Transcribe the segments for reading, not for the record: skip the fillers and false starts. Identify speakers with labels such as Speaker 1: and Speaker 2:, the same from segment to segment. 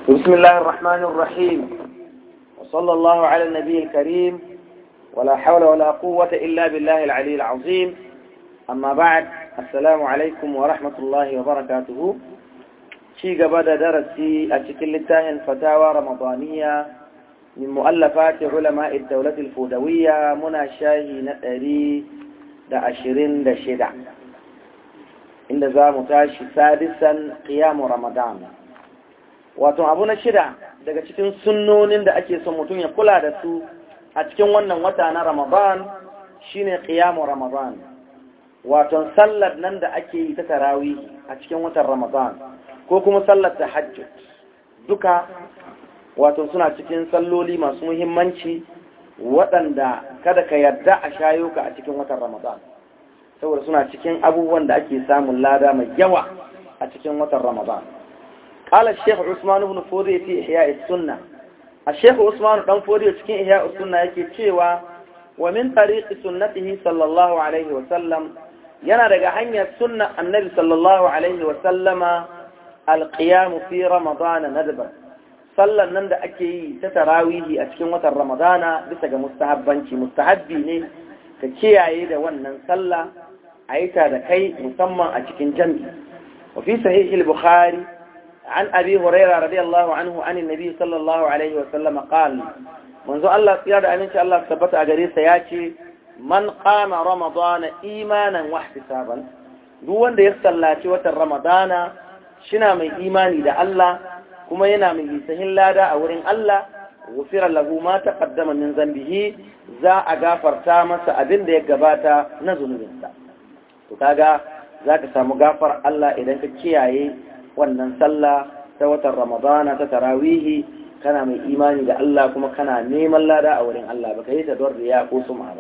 Speaker 1: بسم الله الرحمن الرحيم وصلى الله على النبي الكريم ولا حول ولا قوة إلا بالله العلي العظيم أما بعد السلام عليكم ورحمة الله وبركاته شيء بدأ درسي أشكل لتاهن فتاوى رمضانية من مؤلفات علماء الدولة الفودوية منى شاهي نتري دا أشرين دا شدع عند ذا متاشي سادسا قيام رمضان wato abu na shida daga cikin sunnonin da ake son mutum ya kula da su a cikin wannan wata na Ramadan shine qiyamu Ramadan wato sallar nan da ake yi ta tarawih a cikin watan Ramadan ko kuma sallar tahajjud duka wato suna cikin salloli masu muhimmanci waɗanda kada ka yarda a shayo ka a cikin watan Ramadan saboda suna cikin abubuwan da ake samun lada mai yawa a cikin watan Ramadan. قال الشيخ عثمان بن فودي في إحياء السنة الشيخ عثمان بن فودي في إحياء السنة يكتشوا ومن طريق سنته صلى الله عليه وسلم ينرق حنيا السنة النبي صلى الله عليه وسلم القيام في رمضان ندبا صلى النمد أكي تتراويه أتكين وتر رمضان بسك مستحبي كي عيد ونن صلى عيتا دكي مسمى أتكين جنبي وفي صحيح البخاري عن أبي هريرة رضي الله عنه عن النبي صلى الله عليه وسلم قال منذ الله سيادة أن شاء الله ثبت أجري سياتي من قام رمضان إيمانا واحتسابا دون ده يصلى وتر رمضان شنا من إيماني ده الله كما ينا من يسهل لا ده أورين الله غفر له ما تقدم من ذنبه ذا أغافر تامس أبن ده يقباتا نزل منسا وكاغا ذاك سامو غافر الله إذا كياي wannan sallah ta watan Ramadana ta tarawihi kana mai imani da Allah kuma kana neman lada a wurin Allah baka yi ta don riya ko suma ba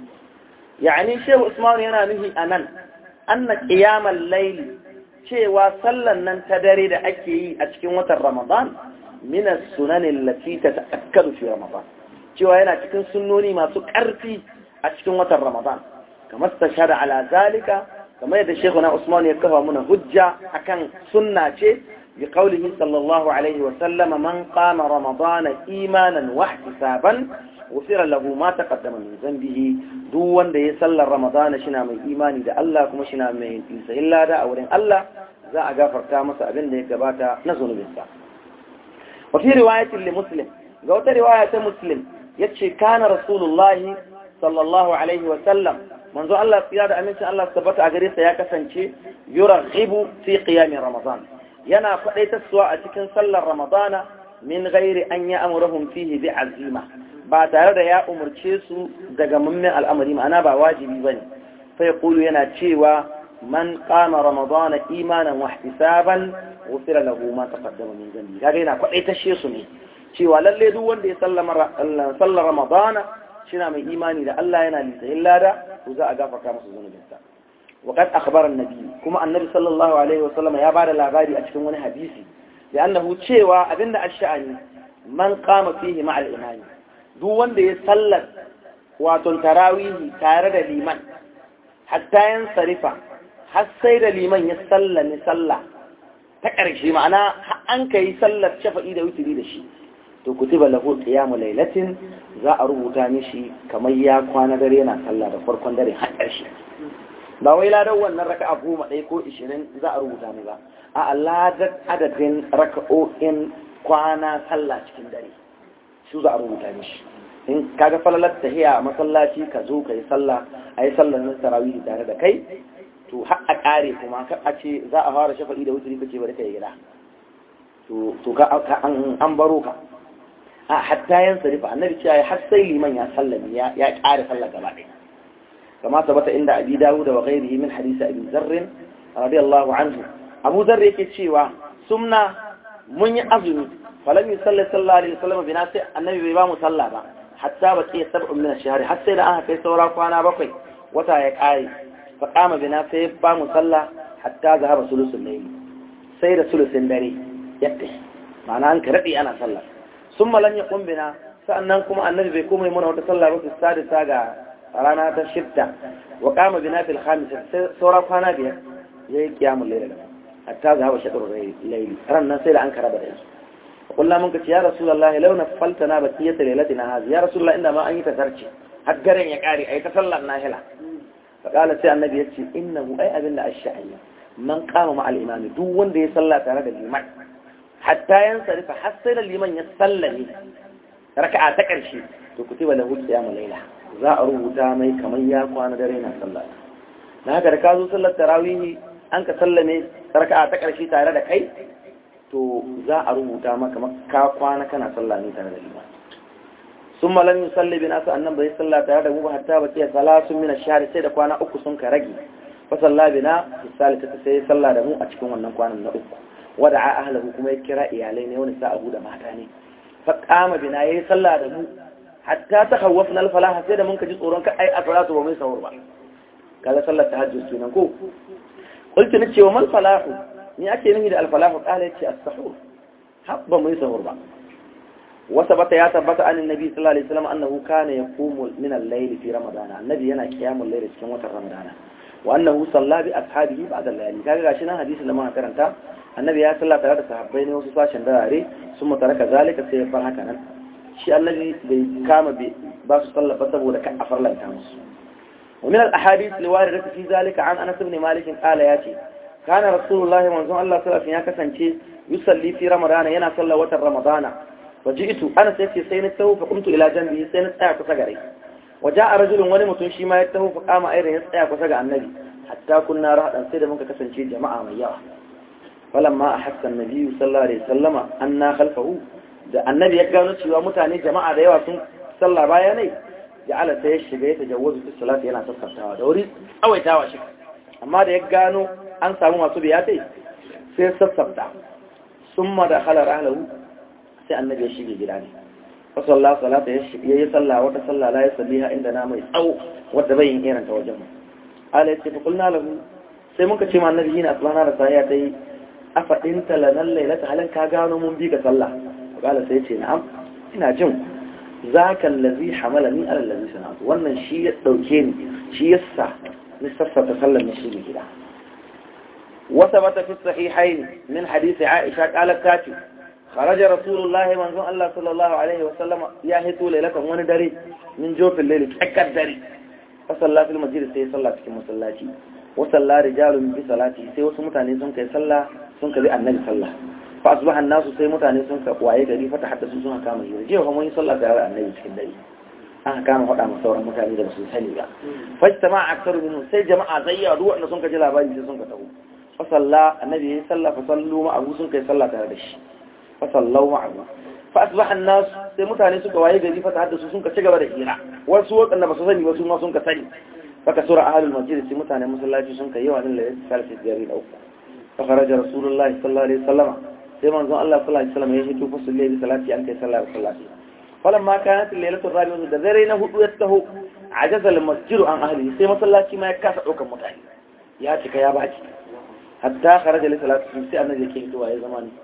Speaker 1: yani Shehu Usman yana nufi anan anna qiyamal layl cewa sallan nan ta dare da ake yi a cikin watan Ramadan min as-sunan allati tata'akkadu fi Ramadan cewa yana cikin sunnoni masu ƙarfi a cikin watan Ramadan kamar tashhada ala zalika كما يدى شيخنا عثمان يكفى من هجة أكن سنة بقوله صلى الله عليه وسلم من قام رمضان إيمانا واحتسابا غفر له ما تقدم من ذنبه دون دي صلى رمضان شنا من إيماني دا الله كما شنا من إنسى إلا دا أولين الله ذا أغافر تامس أبن دي كباتا نزل بالسا وفي رواية لمسلم قوت رواية مسلم يتشي كان رسول الله صلى الله عليه وسلم منذ الله قيادة أمين الله ثبت أجريس يا كسنشي يرغب في قيام رمضان ينا فليت السواء تكن صلى رمضان من غير أن يأمرهم فيه بعزيمة بعد هذا يا أمر تشيسو دقمم الأمر أنا بواجبي بني فيقول ينا تشيوا من قام رمضان إيمانا واحتسابا غفر له ما تقدم من ذنبه هذا ينا فليت الشيسوني تشيوا للي دون دي صلى رمضان شنا من إيماني ده الله ينا لسهلا ده وزا أغافر كامس الزنوبين وقد أخبر النبي كما النبي صلى الله عليه وسلم يا بار الأغاري أشكمون حديثي لأنه تشيوى أبن الشأن من قام فيه مع الإمام دون دي صلت واتن تراويه تارد لمن حتى ينصرف حسيد لمن يصلى نصلى تكرشي معناه أنك يصلت شفا إيدا ويتريد الشيء to kutiba lahu qiyamu lailatin za a rubuta mishi kamar ya kwana dare yana sallah da farkon dare har ƙarshe ba wai ladan wannan raka'a 10 ko 20 za a rubuta ne ba a ladan adadin raka'o'in kwana sallah cikin dare su za a rubuta mishi in kaga falalar tahiya masallaci ka zo kai sallah ayi sallar nan tarawih tare da kai to har a kare kuma kar a ce za a fara shafa'i da wuturi kace bari kai gida to ka an baro ka حتى ينصرف النبي تعالى حتى لمن يسلم يا عارف الله كبعدين كما ثبت عند أبي داود وغيره من حديث أبي ذر رضي الله عنه أبو ذر يكتشيوا سمنا من أظن فلم يصلي صلى الله عليه وسلم بناس النبي بيبام صلى حتى بقي 7 من الشهر حتى إذا أنا في سورة فأنا بقي وتايك آي فقام بناس بام صلى حتى ذهب ثلث الليل سير ثلث الليل يكتش معناه أنك ربي أنا صلى ثم لن يقوم بنا فأنكم النبي بيكم يمون وتصلى في السادسة رانا تشبتا وقام بنا في الخامسة سورة فانا بها يهي قيام الليل حتى ذهب شطر الليل رانا سيل عنك ربا kullum mun kace ya rasulullahi law nafaltana baqiyata lailatina hadhihi ya rasulullahi inda ma an yi tazarci har garin ya kare ayi ta sallar nahila fa qala sai annabi yace innahu ay abinda ash-sha'i man qama ma al-imam duk wanda ya salla tare da liman hatta yansarifa har sai da liman ya sallame raka'a ta karshe to kutiba lahu qiyamul layla za a rubuta mai kaman ya kwana dare na sallah na haka da ka zo sallar tarawih an ka sallame raka'a ta karshe tare da kai to za a rubuta maka ka kwana kana sallah ne tare da liman sun malam yusalli bin asu annan bai sallah tare da mu hatta ba sai salasun min ash-shahr sai da kwana uku sun ka rage fa salla bina misalita sai sallah da mu a cikin wannan kwanan na uku wada'a ahlahu kuma ya kira iyalai ne wani sa'abu da mata ne fa qama bina yayi sallah da mu hatta takhawwafna al-falah sai da mun ka ji tsoron ka ai as-salatu ba mai sahur ba kaga sallar tahajjud kenan ko qultu ni cewa mal falahu ni ake nufi da al-falahu qala yace as-sahur habba mai sahur ba وثبت يا ثبت عن النبي صلى الله عليه وسلم أنه كان يقوم من الليل في رمضان النبي ينا قيام الليل في رمضان وأنه صلى بأصحابه بعد الليل كان غاشنا حديث لما كرنتا النبي يا صلى الله عليه صحابين وصفاشن داري ثم ترك ذلك سيفر هكذا شيء الذي قام باس صلى بسبب لك أفر لا يتامس ومن الأحاديث الواردة في ذلك عن أنس بن مالك قال ياتي كان رسول الله منزون الله صلى الله عليه وسلم يصلي في رمضان ينا صلى وتر رمضان وجئت أنا سيكي سينته فقمت إلى جنبه سينتأك وسقري وجاء رجل ونمت شيما يته فقام أيضا يسأك وسقع النبي حتى كنا رهدا سيدا منك كسنشي جماعة مياه فلما أحس النبي صلى الله عليه وسلم أننا خلفه النبي يقال نتشي ومتاني جماعة ديوا صلى باياني جعل سيشي يتجوز في الصلاة ينا سسرتها دوري أو يتاوى شك أما دي يقالوا أنسى مما سبياتي سيسرتها ثم دخل رحله sai annabi ya shige gida ne fa sallallahu salata yayi sallah wata sallah la yasalliha inda na mai tsawo wanda bai yin irin ta wajen mu ala yace fa qulna lahu sai muka ce ma annabi yin asbana da sai ya tai afadinta lanal lailata halan ka gano mun bi ga sallah qala sai yace na'am ina jin zaka allazi hamalani ala allazi sana'tu wannan shi ya dauke ni shi yasa ni sassata sallar ni shige gida وثبت في الصحيحين من حديث عائشة قالت كاتب خرج رسول الله منزون الله صلى الله عليه وسلم ياهتو ليلة وندري من جوف الليل تأكد دري فصلى في المسجد سي صلى في المصلاتي وصلى رجال بصلاته سي وسمتاني سنك صلى سنك بي النبي صلى فأصبح الناس سي متاني سنك وعي غري فتحدثوا سنك كامل يجي وهم يصلى على النبي في الليل كانوا قد مصورا متاني ده رسول الله فاجتمع أكثر منهم سي جماعة زي أدوء أن سنك جلا باي سنك تهو فصلى النبي صلى فصلوا معه سنك صلى تهدش فصلوا معه فأصبح الناس سيمتاني سنك وعي غري فتحدثوا سنك تجب رحيرا وسوق أن بصصني وسوق سنك سني فكسر أهل المسجد سيمتاني مسلاتي سنك يوان اللي ثالث جريد أو فخرج رسول الله صلى الله عليه وسلم سيما نزل الله صلى الله عليه وسلم يشهد فصل الليل بصلاتي أنك صلى الله عليه وسلم فلما كانت الليلة الرابعة دذرينه يته عجز المسجد عن أهله سيما صلاتي ما يكاسع وكم متعين ياتك يا باجي حتى خرج لصلاة سي أن يكيه دوا يا زماني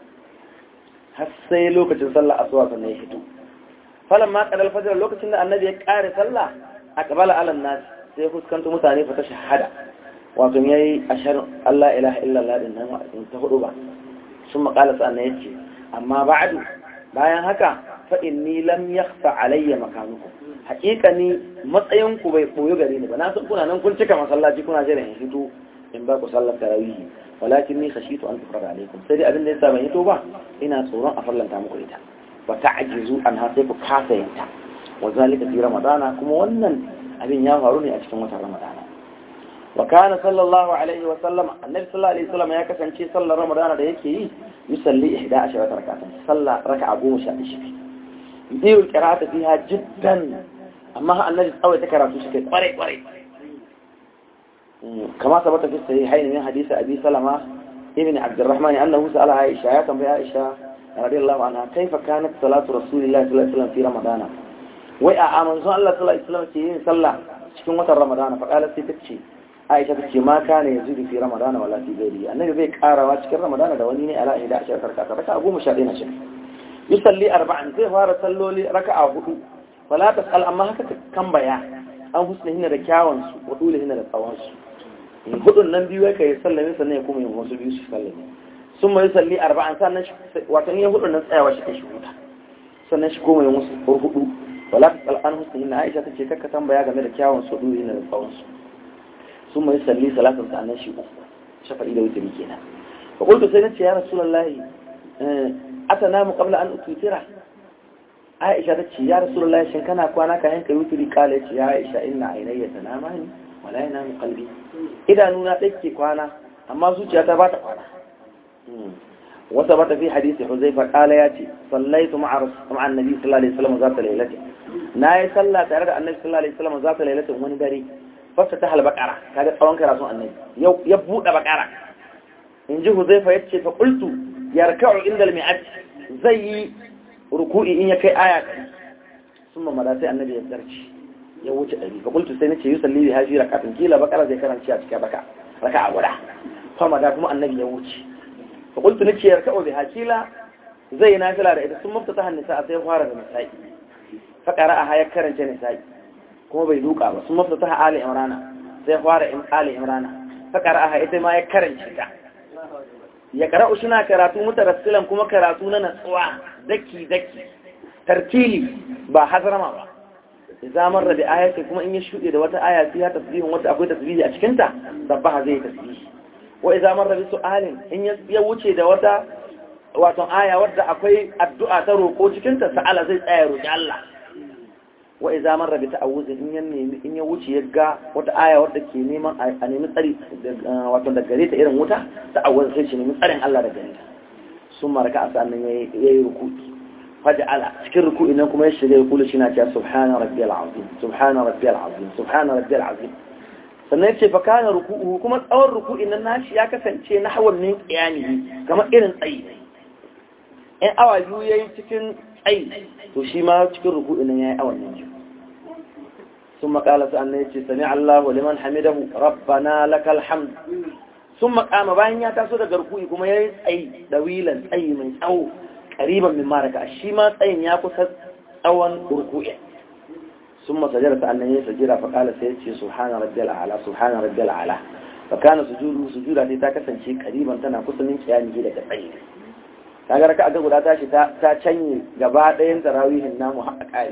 Speaker 1: حسي لوكacin sallah asuwa sannan ya fito falamma qala al-fajr lokacin da annabi ya kare sallah aqbala ala an-nas sai fuskanto mutane fa ta shahada wato yayi ashhadu alla ilaha illa allah din nan ta hudu ba sun qala sannan yace amma ba'du bayan haka fa inni lam yakhfa alayya makanukum haqiqani matsayin ku bai boyo gare ni ba na san kuna nan kun cika masallaci kuna jira in fito in ba ku sallar tarawih walakin ni khashitu an tufrada alaikum sai abin da yasa ban yi to ba ina tsoron a farlanta muku ita wa ta'jizu an ha sai ku kasa yanta wa zalika fi ramadana kuma wannan abin ya faru ne a cikin watan ramadana wa kana sallallahu alaihi wa sallam annabi sallallahu alaihi wa sallam ya kasance sallar ramadana da yake yi yusalli 11 rak'atan sallah raka'a 11 biyu qira'atu fiha jiddan amma annabi tsawai ta karatu shi kai kware كما ثبت في الصحيحين من حديث أبي سلمة ابن عبد الرحمن أنه سأل عائشة يا تنبي عائشة رضي الله عنها كيف كانت صلاة رسول الله صلى الله عليه وسلم في رمضان وأعمل صلى الله عليه وسلم صلى في رمضان فقالت تكشي عائشة تكشي ما كان يزيد في رمضان ولا في غيره النبي بيك آرى واشكر رمضان دوانيني على 11 ركعة ركعة أبو مشاهدين شك يصلي 4 زي فار صلوا لي ركعة 4 فلا تسأل أما هكذا كم بيان أن حسنهن ركاوانس وطولهن للطوانس hudun nan biyu kai sallame sannan ya kuma yin wasu biyu su sallame sun mai salli arba'an sannan wato in ya hudu nan tsayawa shi kai shi huta sannan shi goma ya musu hudu wala ta tsal'an hussein na aisha ta ce kakka tambaya game da kyawun su duhi na da tsawonsu sun mai salli salatin sannan shi uku shafa'i da wuturi kenan fa qultu sai nace ya rasulullahi atanamu qabla an ututira aisha ta ce ya rasulullahi shin kana kwana kayan kai wuturi kala ya ce ya aisha inna ainayya tanamani wala yanamu qalbi idanuna dake kwana amma zuciyata ba ta kwana وثبت في حديث حذيفة قال ياتي صليت مع النبي صلى الله عليه وسلم ذات ليلة ناي صلى تare da annabi sallallahu alaihi wasallam ذات ليلة wani dare fastataha al-baqara kaga tsawon karatu annabi ya bude baqara inji Huzaifa yace fa qultu yarka'u inda al-mi'at zai ruku'i in ya kai aya summa mada sai annabi ya zarci ya wuce dari fa qultu sai nace yusalli bi haji rak'atin kila baqara zai karanci a cikin raka'a guda fa mada kuma annabi ya wuce fa qultu nace yarka'u bi hakila zai nafila da ita sun muftataha nisa sai fara da nisa'i fa qara'aha ya karanta nisa'i kuma bai duka ba sun muftataha ali imrana sai fara in ali imrana fa qara'aha ita ma ya karanta ta ya qara'u shina karatu mutarassilan kuma karatu na natsuwa daki tartili ba hazrama ba idan marra bi ayati kuma in ya shude da wata aya sai ya tasbihin wata akwai tasbihi a cikin ta sabbaha zai tasbihi wa idan marra bi su'alin in ya wuce da wata wato aya wadda akwai addu'a ta roko cikin ta sa'ala zai tsaya roki Allah wa idan marra bi ta'awuzin in ya wuce ya ga wata aya wadda ke neman a nemi tsari wato da gare ta irin wuta ta'awuz sai shi nemi tsarin Allah da gare ta sun maraka sannan yayi ruku'i faja'ala cikin ruku'i nan kuma ya shiga ya kula shi na cewa subhana rabbiyal azim subhana rabbiyal azim subhana rabbiyal azim sannan yace fa kana ruku'u kuma tsawon ruku'in nan nashi ya kasance na hawan min qiyami kamar irin tsayi in awa biyu yayi cikin tsayi to shi ma cikin ruku'in nan yayi awan nan ثم قال سألنا يتي سمع الله ولمن حمده ربنا لك الحمد ثم قام باين يا تاسو daga ruku'i kuma yayi tsayi dawilan tsayi mai tsawo قريبا من ماركة الشيما تأين ياكو تأوان ركوع ثم سجد سألني سجد فقال سيدي سبحان ربي الأعلى سبحان ربي الأعلى فكان سجوده سجودا تاكسا شيء قريبا تنا كسا من كيانه لك الطيب kaga raka ga guda tashi ta canye gaba ɗayan tarawihin namu haƙa ƙari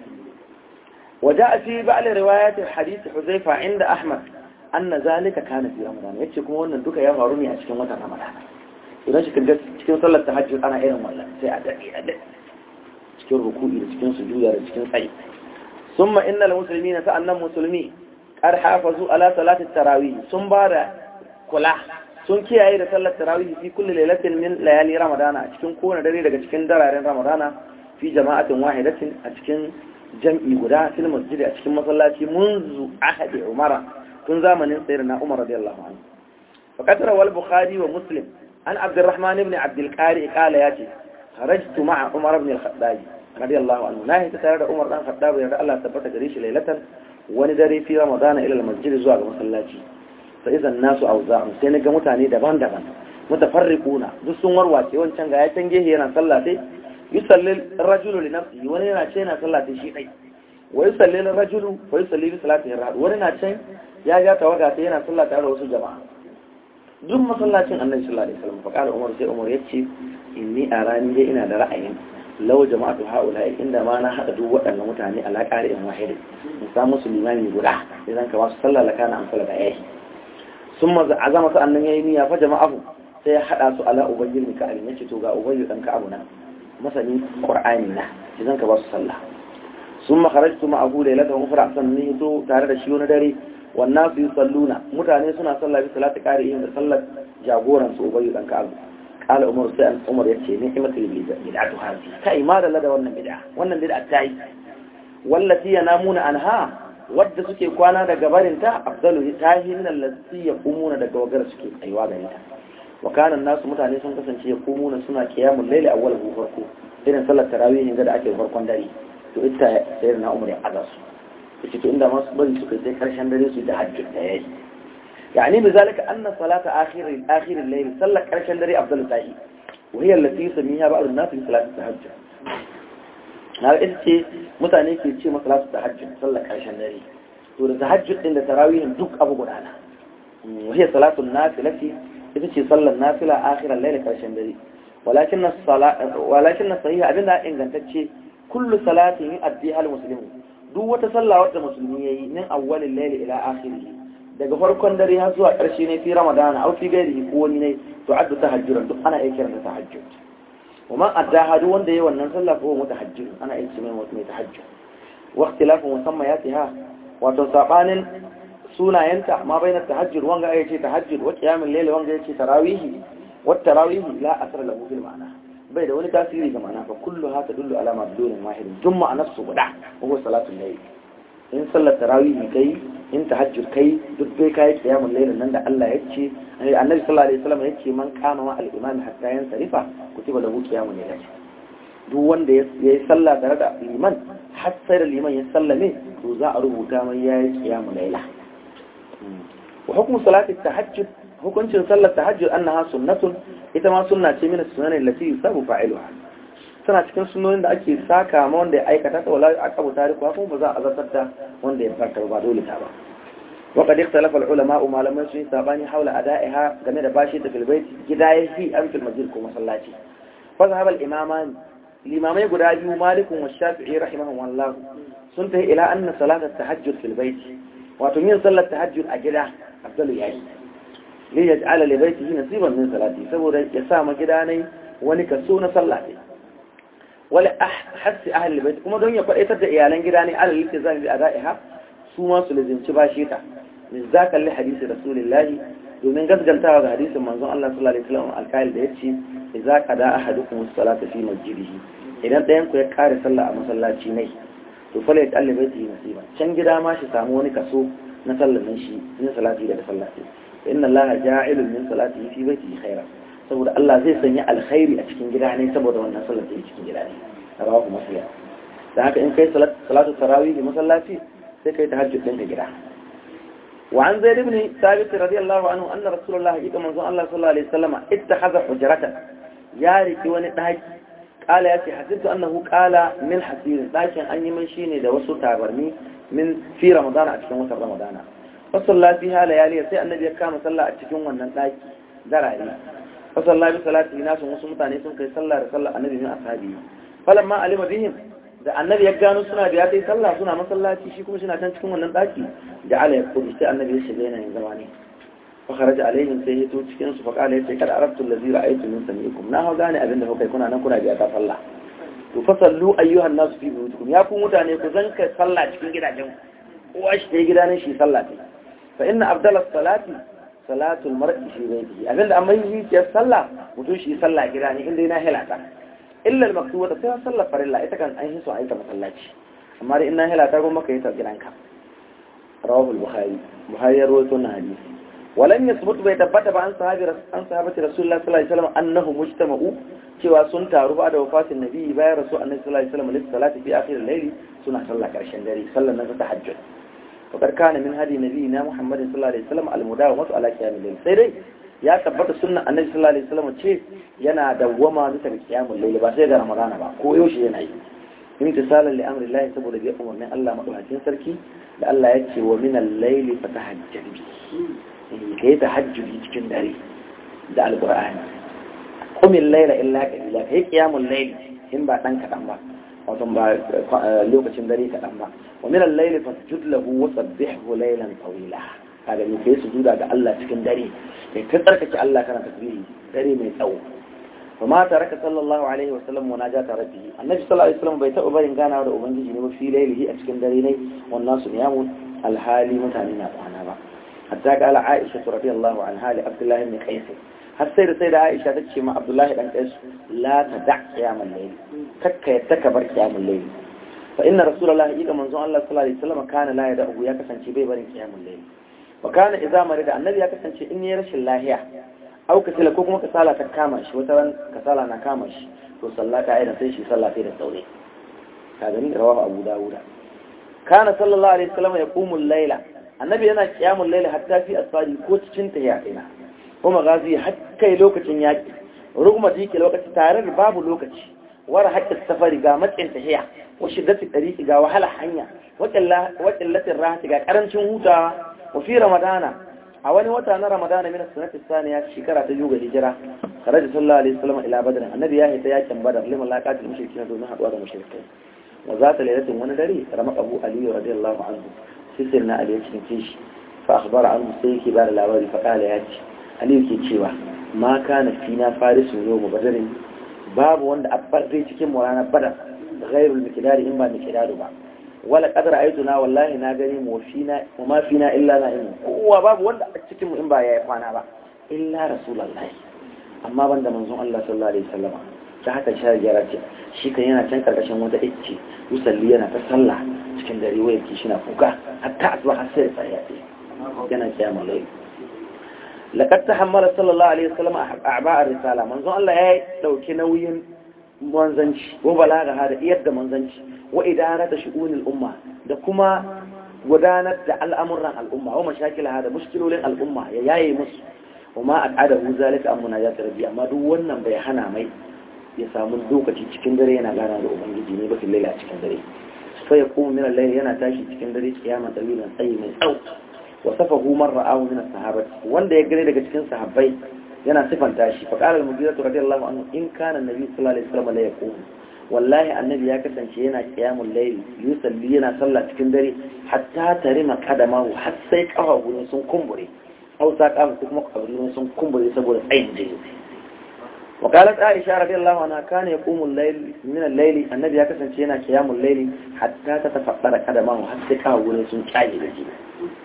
Speaker 1: waja fi ba'al riwayat hadith Huzaifa inda Ahmad anna zalika kana fi Ramadan yace kuma wannan duka ya faru ne a cikin watan Ramadan idan shi kan cikin sallar tahajjud ana irin wannan sai a dade cikin ruku'i da cikin sujuda da cikin tsayi summa innal muslimina sa'annan muslimi qad hafazu ala salati tarawih sun bada kula sun kiyaye da sallar tarawih fi kulli lailatin min layali ramadana a cikin kowane dare daga cikin dararen ramadana fi jama'atin wahidatin a cikin jam'i guda fil masjid a cikin masallaci munzu ahadi umara tun zamanin sayyidina umar radiyallahu anhu faqad rawal bukhari wa muslim عن عبد الرحمن بن عبد القارئ قال ياتي خرجت مع عمر بن الخطاب رضي الله عنه ناهي تتارى عمر بن الخطاب يرى الله ثبت قريش ليلة وندري في رمضان إلى المسجد زواج مسلاتي فإذا الناس أوزاع سينك متاني دبان متفرقون دسون ورواتي وانشان غاية تنجيه هنا صلاتي يصلي الرجل لنفسه وننا شينا صلاتي شيئي ويصلي الرجل ويصلي بصلاته الرهد وننا شين يا جاء توقعتي هنا صلاتي على رسول جماعة duk masallacin annabi sallallahu alaihi wasallam faqala umar sai umar yace inni arani dai ina da ra'ayin law jama'atu haula inda ma na hada duk waɗannan mutane ala qari'in wahid in samu su limami guda idan ka wasu sallah lakana an sallata yayi summa azama sa annan yayi niyya fa jama'ahu sai ya hada su ala ubayy bin ka'ab yace to ga ubayy dan ka'ab na masani qur'ani na idan ka wasu sallah summa kharajtu ma'ahu laylatan ukhra sanni to tare da shi wani dare والناس يصلون متاني سنة صلى بصلاة قارئهم صلى جاغورا سوبي دان كعب قال عمر سأل عمر يتي نعمة البدعة هذه كإمارة لدى wannan bid'a tayi والتي ينامون عنها wadda suke kwana daga barinta afdalu tahi min allati yaqumuna daga wagar suke aiwa da ita wa kana nasu mutane sun kasance yaqumuna suna qiyamul layli awwal farko irin sallar tarawih ne da ake farkon dare to ita sayyidina Umar ya azasu to inda masu bari suka sai karshen dare su da hajji da yayi yani bizalika anna salata akhir al-layl sallat karshen dare afdalu tahi wa hiya allati yusmiha ba'd an-nas bi salati tahajjud na ita ce mutane ke ce masa salatu tahajjud sallar karshen dare to da tahajjud din da tarawih duk abu gudana wa hiya salatu an-nafilati ita ce sallar nafila akhiral layl karshen dare walakin as-sahih abinda ingantacce kullu salatin yu'addiha al-muslimu duk wata sallah wadda musulmi yayi min awwalil layl ila akhirih daga farkon dare har zuwa karshe ne fi ramadana aw fi gairihi ko wani ne to addu tahajjud duk ana iya kiranta tahajjud وما أداها دون دي والنسلة فهو متحجر أنا اسمي متحجر واختلاف مسمياتها وتصابان سونا ينتع ما بين التحجر وانغا ايشي تحجر وقيام الليل وانغا ايشي تراويه والتراويه لا أثر له في المعنى بيد ولي تأثيري كمعنى فكلها تدل على مبدول واحد جمع نفسه بدع وهو صلاة الليل إن صلى التراويه كي إن تحجر كي دبي كي قيام الليل نند الله يتشي النبي صلى الله عليه وسلم يتشي من قام مع الإمام حتى ينصرف كتب له قيام الليل duk wanda ya yi sallah tare da liman har sai da liman ya sallame to za a rubuta mai ya yi kiyamu laila wa hukum salati tahajjud hukuncin sallar tahajjud annaha sunnatun ita ma sunna ce min sunan allati yusabu fa'iluha tana cikin sunnonin da ake saka ma wanda ya aikata ta wala aqabu tariku kuma ba za a zartar da wanda ya farka ba dole ta ba wa qad ikhtalafa al-ulama malaman sun sabani haula ada'iha game da bashi da fil bait gidaye fi an fil masjid ko masallaci fa zahaba al-imaman limamai guda biyu malikun wa shafi'i rahimahumullah sun tafi ila anna salat at-tahajjud fil bayt wato yin sallar tahajjud a gida afdalu yayi li yaj'ala li baytihi nasiban min salati saboda ya sa ma gida ne wani kaso na sallah ne wala ahsi ahli bayt kuma don ya faɗaitar da iyalan gida ne alal iltizam bi ada'iha su ma su lazimci bashi ta mizaka li hadisi rasulillahi domin gaskantawa ga hadisin manzon Allah sallallahu alaihi wasallam alƙayil da yace idza qada ahadukum as-salata fi masjidihi idan ɗayan ku ya kare sallah a masallaci ne to fa la yaqalli baitihi nasiba can gida ma shi samu wani kaso na sallamin shi na salati da sallati inna Allah ja'ilun min salatihi fi baitihi khairan saboda Allah zai sanya alkhairi a cikin gida ne saboda wannan sallar da cikin gida ne rawahu muslim dan haka in kai salatu tarawih masallaci sai kai tahajjud din ka gida وعن زيد بن ثابت رضي الله عنه أن رسول الله كما الله صلى الله عليه وسلم اتخذ حجرة يارك ونتهج قال ياتي حسبت أنه قال من حسير لكن أني من شيني ده وسط تعبرني من في رمضان أتكلم وسط رمضان فصلى فيها ليالي سي النبي كان صلى أتكلم ونتهج درعي فصلى بصلاة الناس ومسلمتان يسون كي صلى النبي من أصحابه فلما علم بهم da annabi ya gano suna da ya kai sallah suna masallaci shi kuma suna can cikin wannan daki da ala ya kudu sai annabi ya shiga yanayin zama ne fa kharaja alaihim sai ya to cikin su fa kala yace kada arabtu allazi ra'aytu min sami'ikum na ha gane abin da kuka kuna nan kuna biya ta sallah to fa sallu ayyuhan nas fi buyutikum ya ku mutane ku zanka sallah cikin gidajen ku kowa shi dai gidanen shi sallah ce fa inna afdala salati salatul mar'i fi baytihi abinda amma yi ce sallah mutum shi sallah gida ne inda yana hilata illa al-maktubata sai sallar farilla ita kan an hiso aika masallaci amma dai inna hilata kuma kai ta gidanka rawahu al-bukhari buhari ya rawaito na hadisi walan yasbut bai tabbata ba an sahabati rasulullah sallallahu alaihi wasallam annahu mujtama'u cewa sun taru ba da wafatin nabi bayan rasul annabi sallallahu alaihi wasallam salati fi akhir al-layl suna sallah karshen dare sallar nan ta tahajjud fakar kana min hadi nabiyina muhammadin sallallahu alaihi wasallam al-mudawamatu ala qiyam al-layl sai dai ya tabbata sunnan annabi sallallahu alaihi wasallam ce yana dawwama bisa qiyamul layl ba sai ga ramadana ba ko yaushe yana yi imtisalan li amri Allah saboda bi umarnin Allah madaukakin sarki da Allah ya ce wa min al-layl fatahajjad bi kai tahajjudi cikin dare da alqur'ani qum al-layla illa qalila kai qiyamul layl in ba dan kadan ba wato ba lokacin dare kadan ba wa min al-layl fasjud lahu wa sabbihhu laylan tawila kaga ne kai sujuda ga Allah cikin dare kai ka tsarkake Allah kana tasbihi dare mai tsawo kuma taraka sallallahu alaihi wasallam munajat rabbi annabi sallallahu alaihi wasallam bai taɓa barin ganawa da ubangiji ne ba fi lailihi a cikin dare ne wannan su niyamu alhali mutane na kwana ba hatta ga Aisha radiyallahu anha li Abdullah ibn Qais har sai da Aisha ta ce ma Abdullah dan Qais la tada qiyamul layl kakka yadda ka bar qiyamul layl fa inna rasulullahi ida manzon Allah sallallahu alaihi wasallam kana la yada'u ya kasance bai barin qiyamul layl wa kana idza marida annabi ya kasance in yayi rashin lahiya au kasala ko kuma kasala ta kama shi wata ran kasala na kama shi to sallata idan sai shi sallata da saure ka gani rawahu Abu Dawud kana sallallahu alaihi wasallam yaqumu al-layla annabi yana qiyamul layl hatta fi asfari ko cikin tahiyatina kuma gazi har kai lokacin yaki rugma dike lokaci tare da babu lokaci wara haƙƙin safari ga matsin tahiya wa shiddati tariqi ga wahala hanya wa qillatin rahati ga karancin hutawa wa fi ramadana a wani wata na ramadana min sanati saniya shekara ta yuga hijira kharaja sallallahu alaihi wasallam ila badr annabi ya hita yakin badar liman laqatil mushrikin domin haduwa da mushrikai wa zata lailatin wani dare rama abu ali radiyallahu anhu sai sirna ali ya cince shi fa akhbara anhu sai yake bada labari fa kala ya ce ali yake cewa ma kana fina farisun yawm badr babu wanda abbar zai cikin mu ranar badar ghairul miqdari in ba miqdaru ba wala kadar aituna wallahi na gani mu fina kuma fina illa na'im kowa babu wanda a cikin mu in ba yayi kwana ba illa rasulullahi amma banda manzon Allah sallallahu alaihi wasallam ta haka shari'a ce shi kan yana can karkashin wata icce yusalli yana ta sallah cikin dare waye ki shi na kuka hatta asbaha sai tsaya yana kiyama lai laqad tahammala sallallahu alaihi wasallam a'ba'a risala manzon Allah ya dauki nauyin manzanci ko balaga da iyar da manzanci wa idarata shu'unil umma da kuma gudanar da al'amuran al'umma wa mashakila da mushkilolin al'umma ya yaye musu kuma al'adahu zalika an munajat rabbi amma duk wannan bai hana mai ya samu lokaci cikin dare yana gana da ubangiji ne bakin laila cikin dare fa yaqumu min al-layl yana tashi cikin dare kiyama dalilan tsayi mai tsau wa safahu man ra'ahu min as-sahabati wanda ya gane daga cikin sahabbai yana sifanta shi fa qala al-mughirah radiyallahu anhu in kana an-nabi sallallahu alaihi wasallam la yaqum wallahi annabi ya kasance yana qiyamul layl yusalli yana sallah cikin dare hatta tarima qadamahu har sai kafafu sun kumbure aw saqahu kuma kafafu sun kumbure saboda tsayin jini wa qalat aisha radiyallahu anha kana yaqumul layl min al-layl annabi ya kasance yana qiyamul layl hatta tatafaddara qadamahu har sai kafafu sun tsaye da jini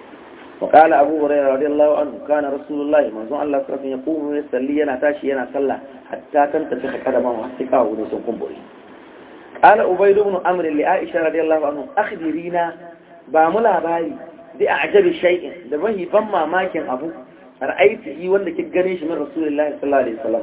Speaker 1: وقال أبو هريرة رضي الله عنه كان رسول الله منذ الله صلى الله عليه وسلم يقوم ويصلي يناتاشي ينصلى حتى تنتفخ قدمه وحسكاه ونسون قنبري قال أبيد بن أمر لعائشة رضي الله عنه أخبرينا باملا بالي بأعجب شيء دبهي بما ما كان أبو رأيته وانك الجنيش من رسول الله صلى الله عليه وسلم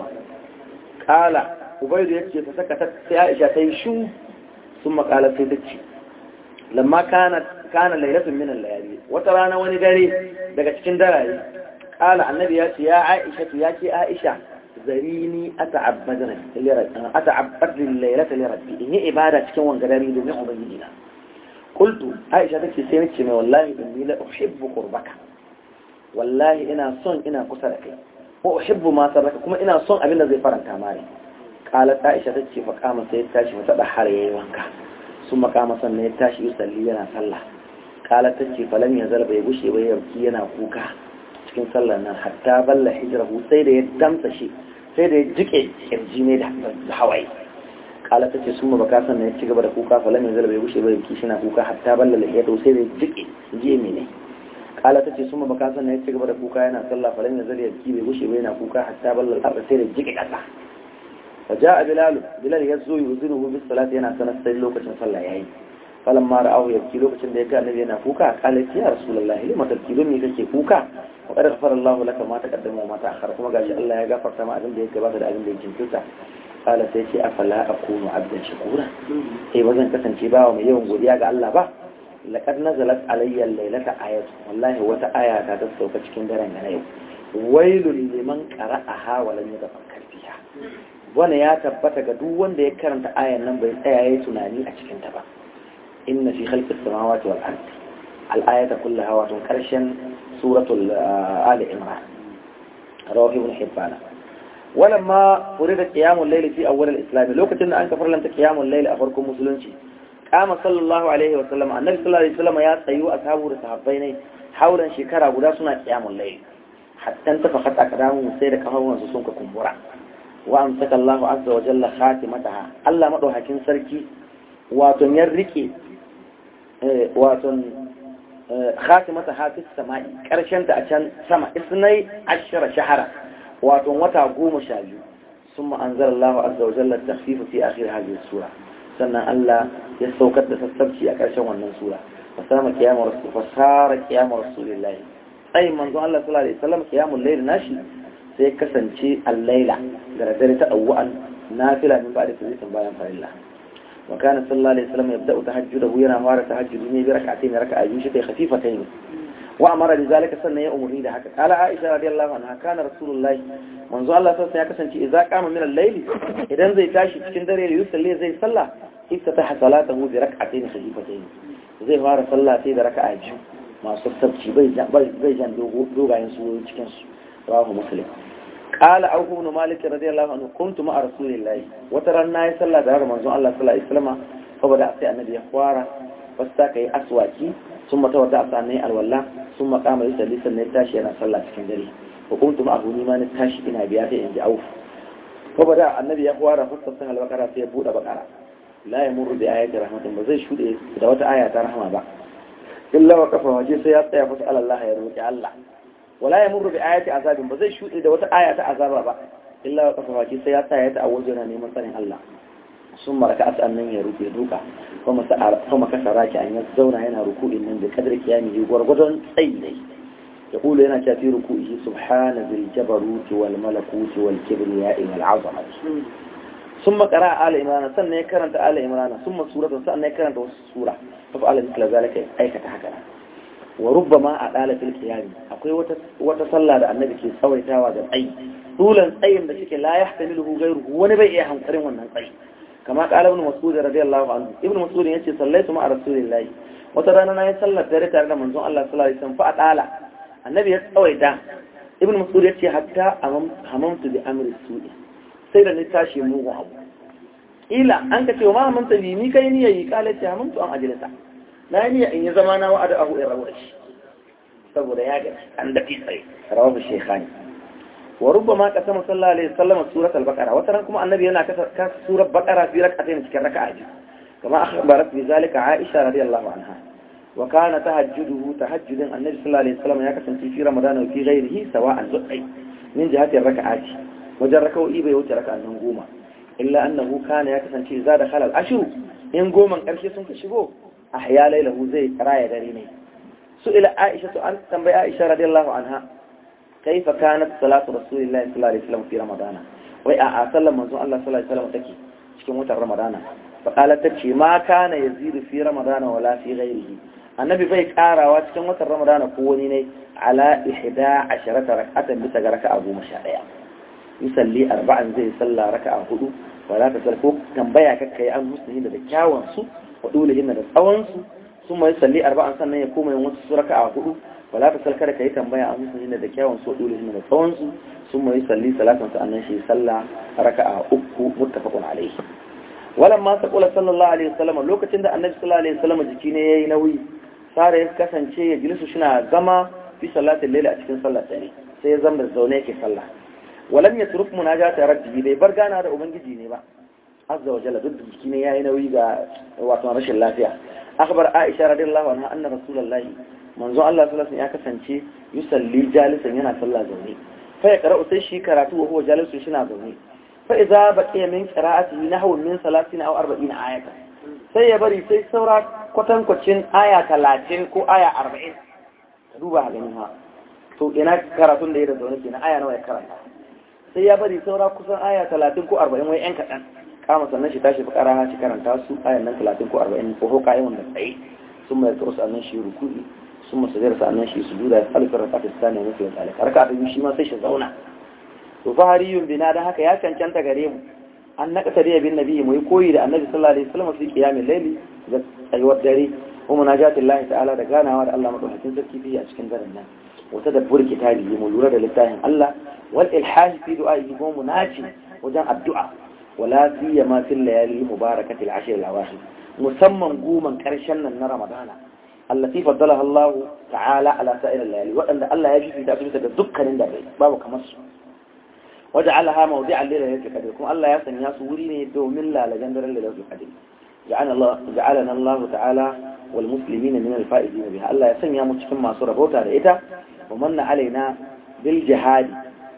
Speaker 1: قال أبيد يكشي فسكتت عائشة تيشو ثم قالت سيدتشي لما كان ليلة من الليالي وترانا ونقالي daga cikin dare قال النبي يا عائشة يا عائشة زريني أتعبد لليلة لربي إني عبادة cikin wangadari domin ubangijina قلت عائشة take sai nace mai wallahi inni la uhibbu qurbaka wallahi ina son ina kusa da kai wa uhibbu ma sarraka kuma ina son abin da zai faranta mare qalat Aisha tace fa kama sai tashi mata da har yayi wanka sun makama sannan ya tashi yusalli yana sallah kala ta ce falan ya zarba ya gushe bai yauki yana kuka cikin sallar nan hatta balla hijirahu sai da ya damsa shi sai da ya jike kirji ne da hawaye kala ta ce sun mabaka sannan ya ci gaba da kuka falan ya zarba ya gushe bai yauki shi na kuka hatta balla lahiyatu sai da ya jike jimi ne kala ta ce sun mabaka sannan ya ci gaba da kuka yana sallah falan ya zarba ya bai gushe bai yana kuka hatta balla al-arda sai da jike kasa فجاء بلال يزو يؤذنه بالصلاة ينا سنة لوكة صلى يعين فلما رأوه يبكي لوكة ديكا النبي ينا فوكا قالت يا رسول الله لما تبكيلوني كي فوكا وقد غفر الله لك ما تقدم وما تأخر كما قال الله يغفر سما أذن ديكا باقر أذن ديكا جنتوتا قال سيتي أفلا أكون عبدا شكورا أي وزن كسن شباه ومن يوم قد ياغ الله با لقد نزلت علي الليلة آيات والله هو آيات تستوك تشكندرين عليه ويل لمن قرأها ولم يتفكر فيها wani ya tabbata ga duk wanda ya karanta ayan nan bai tsaya yayin tunani a cikin ta ba inna fi khalqis samawati wal ardi al ayata kullaha wa karshen suratul ali imran rawi ibn hibban walamma urida qiyamul layli fi awwal al islam lokacin da an kafarlanta qiyamul layli a farkon musulunci kama sallallahu alaihi wa sallam annabi sallallahu alaihi wa sallam ya tsayu ashabu da sahabbai ne haulan shekara guda suna qiyamul layli hatta tafaqat aqdamu sai da kafawansu sun ka kumbura وأمسك الله عز وجل خاتمتها الله مدو حكين سركي واتن يركي واتن خاتمتها في السماء كرشنت أشان سما 12 شهرا واتن وتا قوم شاجو ثم أنزل الله عز وجل التخفيف في آخر هذه السورة سنة الله يستوكد تستبشي أكرشن ونن سورة فصار قيام رسول الله أي منذ الله صلى الله عليه وسلم قيام الليل ناشي sai kasance al-laila da dare ta awwal nafila min ba'da sunnah bayan farilla wa kana sallallahu alaihi wasallam yabda'u tahajjudahu yana fara tahajjudi ne bi rak'atayn raka'a biyu shi khafifatayn wa amara lidhalika sannan ya umurni da haka kala Aisha radiyallahu anha kana rasulullahi manzo Allah sai ya kasance idza qama min al-layl idan zai tashi cikin dare da yusalli zai salla iftataha salatahu bi rak'atayn khafifatayn zai fara salla sai da raka'a biyu masu sabci bai jan dogayen su cikin su rawahu muslim qala abu ibn malik radiyallahu anhu kuntu ma'a rasulillahi wata ran nayi sallah da manzon Allah sallallahu alaihi wasallam saboda sai annabi ya fara fasta kai aswaki ثم توضأ ثاني الولا ثم قام يصلي سنة تاشي أنا صلى في داري وقمت معه نيمان التاشي إن أبياته إن جاوف فبدأ النبي يقوى فصل البقرة في بودا بقرة لا يمر بآية رحمة بزي شو إيه دوت آية رحمة بقى إلا وقف وجه سياسة فسأل الله يروي الله ولا يمر بآية عذاب بزي شو إيه دوت آية عذاب بقى إلا وقف وجه سياسة يتأوجنا نيمان صنع الله ثم ركعت أنن يروي دوكا kuma kasa raki an ya zauna yana ruku'in nan da kadar kiyami gwargwadon tsayi ne ya kula yana tafi ruku'i subhana zil jabarut wal malakut wal kibriya'i wal 'azamah thumma qara'a ala imran sannan ya karanta ala imran thumma suratan sannan ya karanta wasu sura fa fa'ala mithla zalika aikata haka wa rubbama adala fil qiyam akwai wata sallah da annabi ke tsawaitawa da tsayi tulan tsayin da shike la yahtamiluhu ghayruhu wani bai iya hankarin wannan tsayi كما قال ابن مسعود رضي الله عنه ابن مسعود يقول صليت مع رسول الله وترانا ناي صلاه dare tare da manzon Allah sallallahu alaihi wasallam fa atala annabi ya tsawaita ibn mas'ud yace hatta hamamtu bi amri su'i sai da ni tashi mugu abu ila an ka ce ma hamanta bi ni kai ni yayi kala ce hamamtu an ajlasa na ni in ya zama na wa'ada abu in rawu shi saboda ya ga an da sai rawu shaykhani وربما قسم صلى الله عليه وسلم سورة البقرة وتركم النبي هنا كانت سورة بقرة في ركعتين في ركعة كما أخبرت بذلك عائشة رضي الله عنها وكان تهجد النبي صلى الله عليه وسلم يكسم في رمضان وفي غيره سواء زقي من جهة الركعات وجركوا إيبا يوترك أن نقوم إلا أنه كان يكسم في زاد خلال أشهر إن قوما كرشي سنكشبه أحيا ليله زي راية داريني سئل عائشة أن تنبي عائشة رضي الله عنها كيف كانت صلاة رسول الله صلى الله عليه وسلم في رمضان وأعسل منزون الله صلى الله عليه وسلم تكي شكموت رمضان فقالت تكي ما كان يزيد في رمضان ولا في غيره النبي فيك آراوات شكموت رمضان قوانيني على 11 ركعة بسق ركعة أبو مشاعية يسلي 4 زي صلى ركعة هدو ولا تسلكوك تنبيع كي أن مسلمين بكاوانسو ودولهن بسأوانسو ثم يسلي 4 سنة يقوم يومس ركعة هدو ولا تسلكر كي تنبيع أن مسلمين بكاوانسو ودولهن بسأوانسو ثم يسلي 3 سنة صلى ركعة أبو متفق عليه ولما تقول صلى الله عليه وسلم لو كتند النبي صلى الله عليه وسلم جكيني ينوي صار يكسن شيء يجلس شنا زما في صلاة الليل أتكن صلاة تاني سيزم الزونيك صلى ولم يترك مناجاة ربه بيبرغانا هذا أبنجي جيني با عز وجل ضد جكيني ينوي واتنا رشي الله فيها أخبر عائشة رضي الله عنها أن رسول الله منذ الله صلى الله عليه وسلم يكسن شيء يصلي جالسا ينا صلى زوني فيقرأ سيشي كراته وهو جالس شنا زوني فإذا بقي من قراءته نحو من 30 أو 40 آية سيبري سيسورا كتن كتن آية 30 كو آية 40 دوبها جنها تو إنا كراتون ليرة دوني كنا آية نوع كرانا سيبري سورا كتن آية 30 كو 40 وين كتن كما سنشي تاشي بقراها شكرا تاسو آية 30 كو 40 وهو قائم نفعي ثم يترس أنشي ركوعي ثم سجرس أنشي سجودا يختلف الركعة الثانية مثل ذلك ركعة يمشي ما سيش زونا وفهري بنا ده هكا يا كان كانت غريم أنك تري بالنبي ويكوي النبي صلى الله عليه وسلم في قيام الليل أيوة الداري ومناجاة الله تعالى دقانا وعد الله مدوحة تنزكي فيه أشكن ذرنا وتدبر كتابه مولورة للتاهم الله والإلحاج في دعائه هو مناجي وجان الدعاء ولا سيما في الليالي المباركة العشر الأواخر مسمى قوما كرشنا من رمضان التي فضلها الله تعالى على سائر الليالي وأن الله يجب في تأثير الدكة عند بابك مصر وجعلها موضعا لليلة القدر كما الله يسن يسوريني دوم الله لجندر ليلة القدر جعلنا الله تعالى والمسلمين من الفائزين بها الله يسن يمتكم مع سورة بوتا لإتا ومن علينا بالجهاد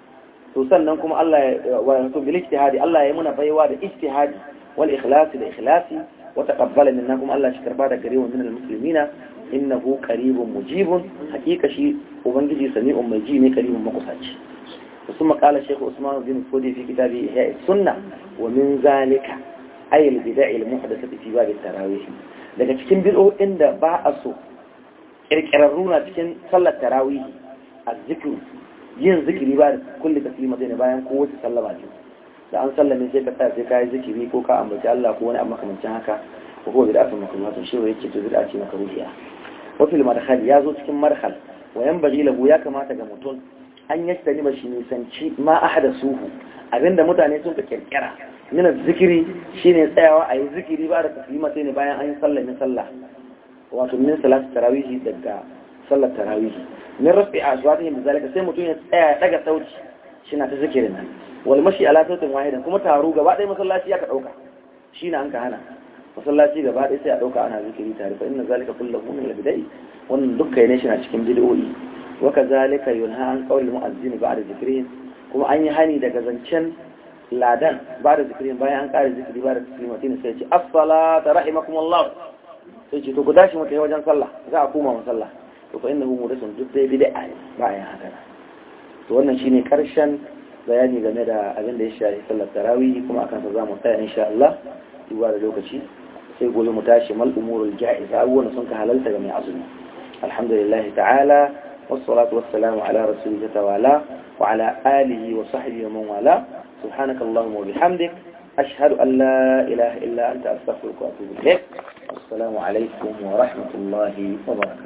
Speaker 1: تسننكم الله وينتم بالاجتهاد الله يمنى بيواد اجتهاد والإخلاص الإخلاص وتقبل منكم الله شكر بعد قريب من المسلمين إنه قريب مجيب حقيقة شيء وبنجي سميع مجيني قريب مقصد ثم قال الشيخ عثمان بن فودي في كتابه إحياء السنة ومن ذلك أي البدع المحدثة في باب التراويح لكن cikin bid'o inda ba a so kirkirarruna cikin sallar tarawih azzikr yin zikiri ba kulli taslimatain bayan kowace sallama ce da an sallame sai ka tsaya sai kai zikiri ko ka ambaci Allah ko wani abu makamancin haka ko bid'atun makruhatun shi yake to bid'a ce makruhiya wa fil madkhal ya zo cikin madkhal wa yanbaghi lahu ya kamata ga mutum an yastani ba shi nisanci ma ahdathuhu abinda mutane sun ka kirkira min zikiri shine tsayawa ayi zikiri ba da taslima sai ne bayan an yi sallah wato min salatu tarawih daga sallar tarawih min rafi aswatihim bizalika sai mutum ya tsaya daga sauti shine ta zikirin nan wal mashi ala sautin wahidan kuma taro gaba ɗaya masallaci ya ka dauka shine an ka hana masallaci gaba ɗaya sai a dauka ana zikiri tare fa inna zalika kullahu min al-bidai wannan dukkan ne shi na cikin bid'o'i wa kazalika yunha an qawli mu'azzin ba'da zikrin kuma an yi hani daga zancen ladan ba'da zikrin bayan an kare zikiri ba'da taslimatin sai ce as-salatu rahimakumullah sai ce to ku tashi mutai wajen sallah za a koma musalla to fa innahu mudasun duk dai bid'a ne bayan haka to wannan shine karshen bayani game da abin da ya shafi sallar tarawih kuma akan sa zamu tsaya insha Allah duba da lokaci sai gobe mu tashi mal umurul ja'iza abubuwan sun ka halalta ga mai azumi alhamdulillah ta'ala والصلاة والسلام على رسول الله تعالى وعلى آله وصحبه ومن والاه سبحانك اللهم وبحمدك أشهد أن لا إله إلا أنت أستغفرك وأتوب إليك والسلام عليكم ورحمة الله وبركاته